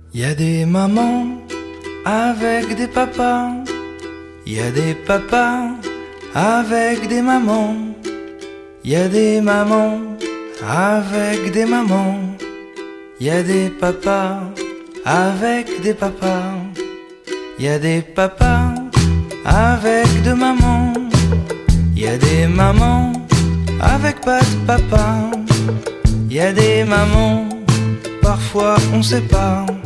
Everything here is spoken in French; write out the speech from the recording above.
Y a des mamans avec des papas, y a des papas avec des mamans, y a des mamans avec des mamans, y a des papas avec des papas, y a des papas avec deux mamans, y a des mamans avec pas de papa, y a des mamans, parfois on sait pas.